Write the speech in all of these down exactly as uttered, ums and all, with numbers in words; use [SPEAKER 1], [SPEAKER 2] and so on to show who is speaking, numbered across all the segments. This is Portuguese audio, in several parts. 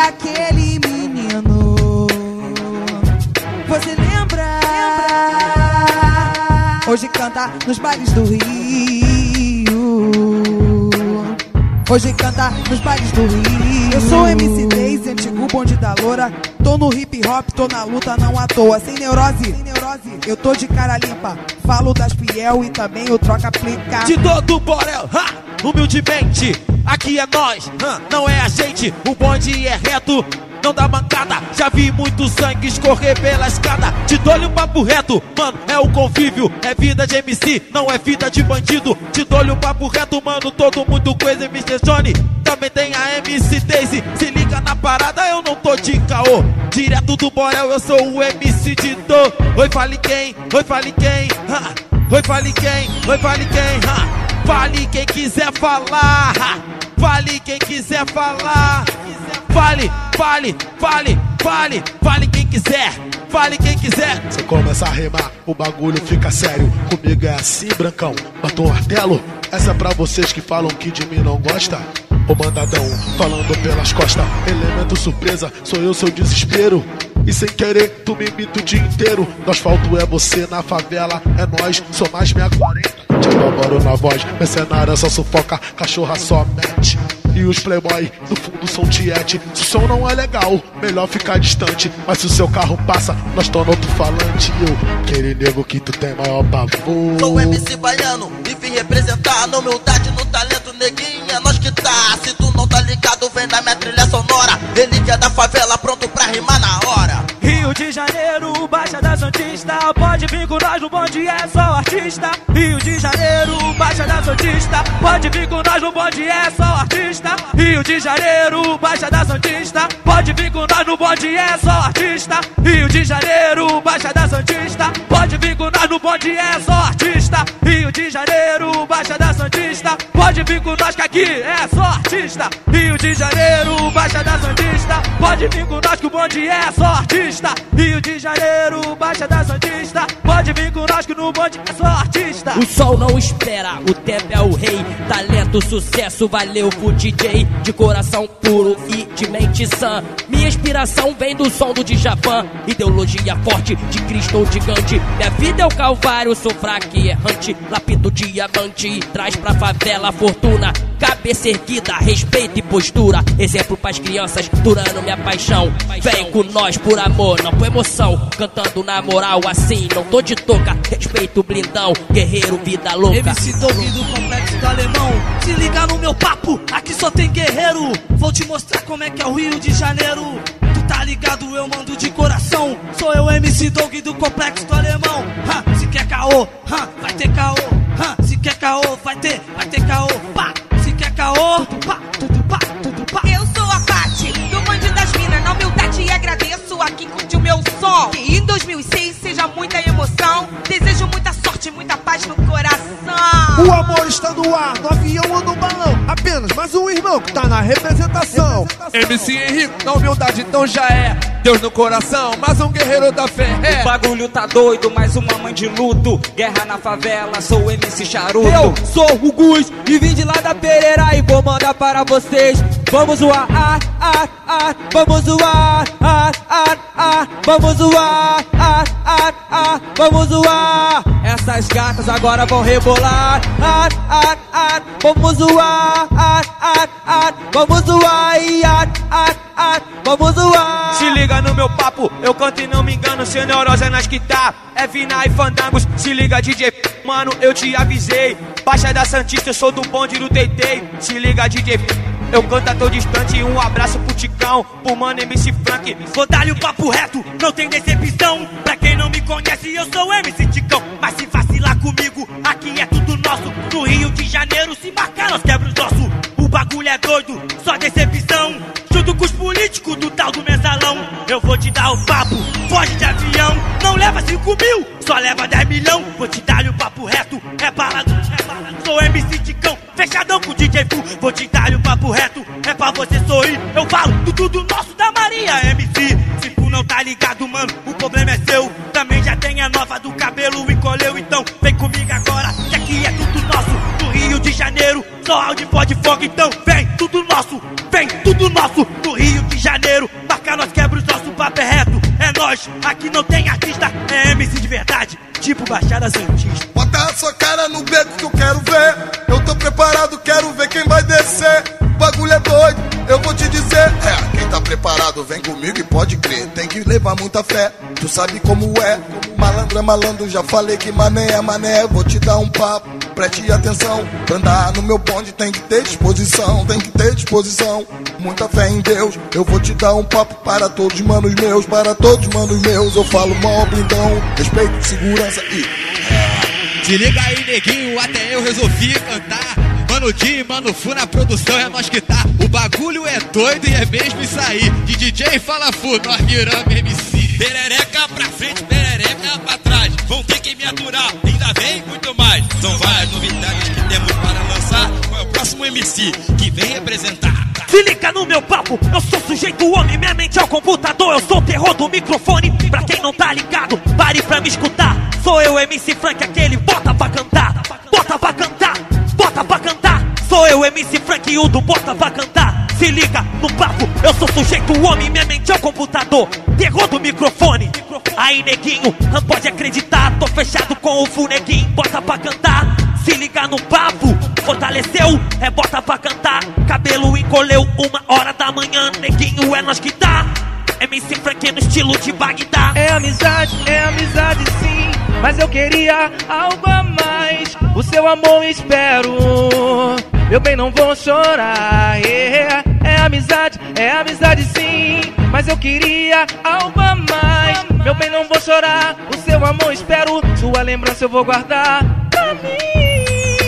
[SPEAKER 1] aquele menino. Você lembra? Hoje canta nos bailes do Rio. Hoje canta nos bailes do Rio. Eu sou M C Daisy, antigo bonde da loura. Tô no hip hop, tô na luta, não à toa. Sem neurose, sem neurose, eu tô de cara limpa. Falo das fiel e também o troca aplica.
[SPEAKER 2] De todo o borel, ha! Humildemente, aqui é nós, ha! Não é a gente. O bonde é reto, não dá mancada. Já vi muito sangue escorrer pela escada. Te dou-lhe um papo reto, mano, é o convívio. É vida de M C, não é vida de bandido. Te dou-lhe um papo reto, mano, todo mundo coisa. mister Johnny, também tem a M C Daisy. Se liga na parada, eu não tô de caô. Direto do borel, eu sou o M C de dor. Oi, fale quem, oi, fale quem, ha. Oi, fale quem, oi, fale quem, ha. Fale quem quiser falar, ha. Fale quem quiser falar. Fale, fale, fale, fale, fale quem quiser, fale quem quiser.
[SPEAKER 3] Você começa a rimar, o bagulho fica sério. Comigo é assim, brancão, bota um martelo. Essa é pra vocês que falam que de mim não gosta. O mandadão, falando pelas costas. Elemento surpresa, sou eu seu desespero. E sem querer, tu me imita o dia inteiro. No asfalto é você, na favela é nós. Sou mais meia quarenta, te elaboro na voz. Mercenária só sufoca, cachorra só mete. E os playboy no fundo são tiete. Se o som não é legal, melhor ficar distante. Mas se o seu carro passa, nós tô no alto-falante. Eu, aquele nego que tu tem maior pavor.
[SPEAKER 4] Sou M C baiano e vim representar. Na humildade, no talento, neguinho, é nós que tá. Se tu não tá ligado, vem da minha trilha sonora. Ele que é da favela, pronto pra rimar na hora.
[SPEAKER 5] Rio de Janeiro, Baixa da Santista. Pode vir com nós, no bonde é só artista. Rio de Janeiro, Baixa da Santista. Pode vir com nós, no bonde é só artista. Rio de Janeiro, Baixa da Santista. Pode vir com nós, no bonde é só artista. Rio de Janeiro, Baixa da Santista. Pode vir com nós, no bonde é só artista. Rio de Janeiro, Baixa da Santista. Pode vir com nós que aqui é só artista. Rio de Janeiro, Baixa da Santista. Pode vir com nós que o bonde é só artista. Rio de Janeiro, Baixa da Santista. Pode vir com nós que no bonde é só artista.
[SPEAKER 6] O sol não espera, o tempo é o rei. Talento, sucesso, valeu pro D J. De coração puro e de mente sã. Minha inspiração vem do som do Djavan. Ideologia forte de Cristo ou de Gandhi. Minha vida é o calvário, sou fraco e errante. Lapido diamante e traz pra favela fortuna. Cabeça erguida, respeito e postura. Exemplo pras crianças, durando minha paixão. Vem com nós por amor, não por emoção. Cantando na moral assim, não tô de toca. Respeito blindão, guerreiro, vida louca.
[SPEAKER 5] M C Doug do Complexo do Alemão. Se liga no meu papo, aqui só tem guerreiro. Vou te mostrar como é que é o Rio de Janeiro. Tu tá ligado, eu mando de coração. Sou eu, M C Doug do Complexo do Alemão. Ha, se quer caô, ha, vai ter caô. Ha, se quer caô, vai ter, vai ter caô. Pá, se quer caô, tudo pá, tudo pá, tudo pá.
[SPEAKER 7] Eu sou a Paty, do bonde das minas. Na humildade e agradeço a quem curte o meu som. Que em dois mil e seis seja muita emoção. Desejo muita sorte, muita paz no coração.
[SPEAKER 8] O amor está no ar, no avião ou no balão. Apenas mais um irmão que tá na representação.
[SPEAKER 9] M C Henrique, na humildade então já é Deus no coração, mais um guerreiro da fé. É.
[SPEAKER 10] O bagulho tá doido, mais uma mãe de luto. Guerra na favela, sou o M C Charuto.
[SPEAKER 5] Eu sou o Gus e vim de lá da Pereira e vou mandar para vocês. Vamos zoar, ah, ah, ah, vamos zoar, ah, ah, ah, vamos zoar, ah, ah, ah, vamos zoar. Essas gatas agora vão rebolar, ah, ah, ah, vamos zoar, ah, ah, ah, vamos zoar, e ah, ah, ah, vamos zoar.
[SPEAKER 2] Se liga no meu papo, eu canto e não me engano. Sem neurose é nas que tá, é Vina e Fandangos. Se liga D J, mano, eu te avisei. Baixa da Santista, eu sou do bonde do Teitei. Se liga D J, eu canto a tão distante. Um abraço pro Ticão, pro mano M C Frank.
[SPEAKER 5] Vou dar-lhe o papo reto, não tem decepção. Pra quem não me conhece, eu sou M C Ticão. Mas se vacilar comigo, aqui é tudo nosso. No Rio de Janeiro, se marcar, nós quebra os ossos. O bagulho é doido, só decepção. Junto com os políticos do tal do mensalão. Eu vou te dar o papo, foge de avião. Não leva cinco mil, só leva dez milhão. Vou te dar-lhe o papo reto, é balado, é balado. Sou M C Ticão, fechadão com D J Fu. Vou te dar-lhe o papo reto, é pra você sorrir. Eu falo do tudo nosso da Maria M C. Se tu não tá ligado, mano, o problema é seu. Também já tem a nova do cabelo encolheu. Então vem comigo agora, que aqui é tudo nosso. Do Rio de Janeiro, só áudio pode fogo. Então vem, tudo nosso, vem, tudo nosso. Do Rio de Janeiro, nós. Aqui não tem artista, é M C de verdade, tipo Baixada Santista.
[SPEAKER 11] Bota a sua cara no beco que eu quero ver. Eu tô preparado, quero ver quem vai descer. O bagulho é doido, eu vou te dizer. É, quem tá preparado vem comigo e pode crer. Tem que levar muita fé, tu sabe como é. Malandro é malandro, já falei que mané é mané. Vou te dar um papo, preste atenção. Pra andar no meu bonde tem que ter disposição. Tem que ter disposição, muita fé em Deus. Eu vou te dar um papo para todos manos meus. Para todos manos meus, eu falo mó blindão. Respeito, segurança e...
[SPEAKER 2] Se liga aí, neguinho, até eu resolvi cantar. Mano Di, Mano Fu na produção, é nós que tá. O bagulho é doido e é mesmo isso aí. De D J fala Fu, nós viramos M C.
[SPEAKER 12] Perereca pra frente, perereca pra trás. Vão ter que me aturar, ainda vem muito mais. São várias novidades que temos para lançar. Qual é o próximo M C que vem representar?
[SPEAKER 5] Se liga no meu papo, eu sou sujeito homem, minha mente é o computador. Eu sou o terror do microfone, pra quem não tá ligado, pare pra me escutar. Sou eu, M C Frank, aquele bota pra cantar. Bota pra cantar, bota pra cantar. Sou eu, M C Frank, o do bota pra cantar. Se liga no papo, eu sou sujeito homem, minha mente é o computador. Terror do microfone, aí neguinho, não pode acreditar. Tô fechado com o full neguinho, bota pra cantar. Se liga no papo, fortaleceu, é bota pra cantar. Cabelo encolheu, uma hora da manhã, neguinho é nós que tá. M C Frank no estilo de Bagdá.
[SPEAKER 13] É amizade, é amizade sim, mas eu queria algo a mais. O seu amor espero, meu bem não vou chorar. É, é amizade, é amizade sim, mas eu queria algo a mais. Meu bem não vou chorar, o seu amor espero. Sua lembrança eu vou guardar pra mim.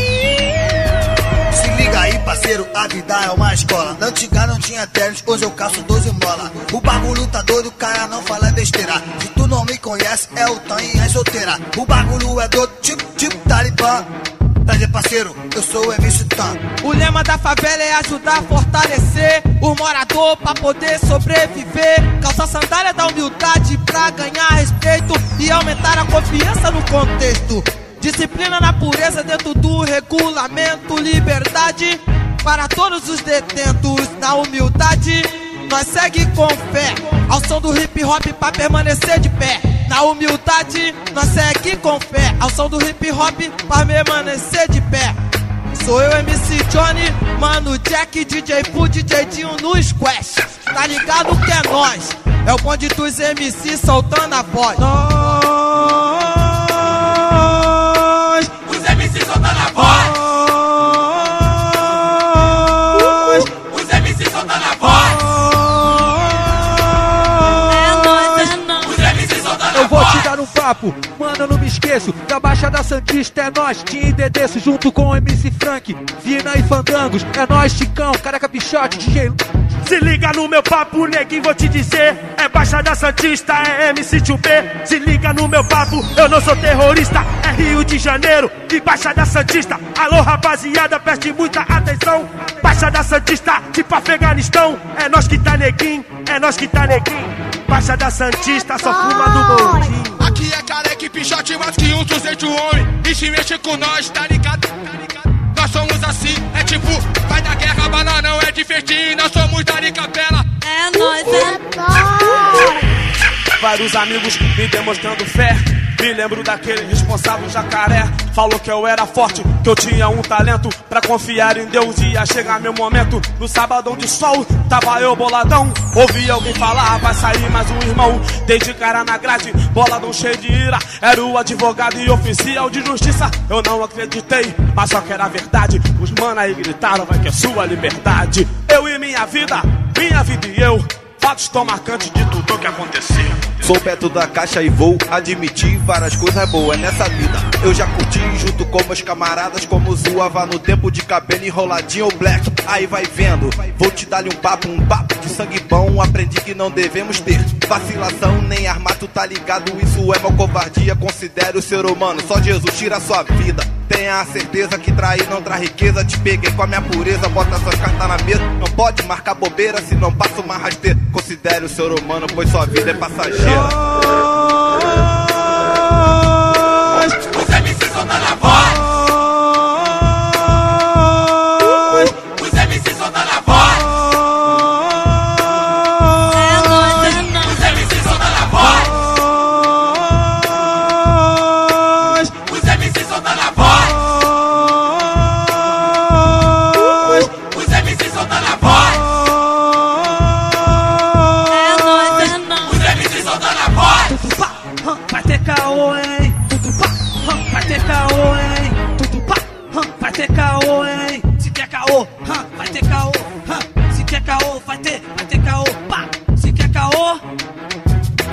[SPEAKER 14] Liga aí, parceiro, a vida é uma escola. Na antiga não tinha tênis, hoje eu caço doze mola. O bagulho tá doido, o cara não fala besteira. Se tu não me conhece, é o Tan e é solteira. O bagulho é doido, tipo, tipo Talibã. Prazer, parceiro, eu sou o M C Tan.
[SPEAKER 1] O lema da favela é ajudar a fortalecer o morador pra poder sobreviver. Calça sandália da humildade pra ganhar respeito e aumentar a confiança no contexto. Disciplina na pureza dentro do regulamento. Liberdade para todos os detentos. Na humildade nós segue com fé, ao som do hip hop pra permanecer de pé. Na humildade nós segue com fé, ao som do hip hop pra permanecer de pé. Sou eu, M C Johnny, Mano Jack, D J Fu, D J Dinho no Squash. Tá ligado que é nós, é o bonde dos M C soltando a voz. Nós
[SPEAKER 12] M C soltando a voz. Os M C soltando a voz.
[SPEAKER 7] É nóis, é nóis.
[SPEAKER 12] Os M C soltando a voz.
[SPEAKER 8] Eu vou te dar um papo, mano, eu não me esqueço. Da Baixada Santista é nós, Tim e Dedeço, junto com o M C Frank, Vina e Fandangos. É nós, Chicão, Careca Pichote, D J.
[SPEAKER 5] Se liga no meu papo, neguinho, vou te dizer. É Baixada Santista, é M C dois B. Se liga no meu papo, eu não sou terrorista. É Rio de Janeiro e Baixada Santista. Alô, rapaziada, preste muita atenção. Baixada Santista, tipo Afeganistão. É nós que tá neguinho, é nós que tá neguinho. Baixada Santista, só fuma do bondinho.
[SPEAKER 12] Aqui é Careca e Pichote, mais que um sujeito homem. E se mexe com nós, tá ligado? Tá ligado? Nós somos assim, é tipo, vai da guerra, bananão, é de festim. Nós somos da Capela.
[SPEAKER 7] É nóis, é nóis.
[SPEAKER 15] Vários amigos me demonstrando fé. Me lembro daquele responsável jacaré. Falou que eu era forte, que eu tinha um talento. Pra confiar em Deus ia chegar meu momento. No sabadão de sol, tava eu boladão. Ouvi alguém falar, vai sair mais um irmão. Dei de cara na grade, boladão cheio de ira. Era o advogado e oficial de justiça. Eu não acreditei, mas só que era verdade. Os mano aí gritaram, vai que é sua liberdade. Eu e minha vida, minha vida e eu. Fatos tão marcantes de tudo que aconteceu.
[SPEAKER 16] Sou Beto da Caixa e vou admitir várias coisas boas nessa vida. Eu já curti junto com meus camaradas, como zoava no tempo de cabelo enroladinho ou black. Aí vai vendo, vou te dar-lhe um papo, um papo de sangue bom. Aprendi que não devemos ter vacilação nem armar, tu tá ligado? Isso é uma covardia, considere o ser humano. Só Jesus tira a sua vida. Tenha a certeza que trair não traz riqueza. Te peguei com a minha pureza, bota suas cartas na mesa. Não pode marcar bobeira se não passa uma rasteira. Considere o ser humano, pois sua vida é passageira.
[SPEAKER 12] Os M C soltando a voz. Os M C soltando a voz.
[SPEAKER 7] É nóis, é nóis.
[SPEAKER 12] Os M C soltando a voz.
[SPEAKER 17] caô, hein? Tudo pá, hum, vai ter caô, hein? Se quer caô, hum, vai ter caô, hum. Se quer caô, vai ter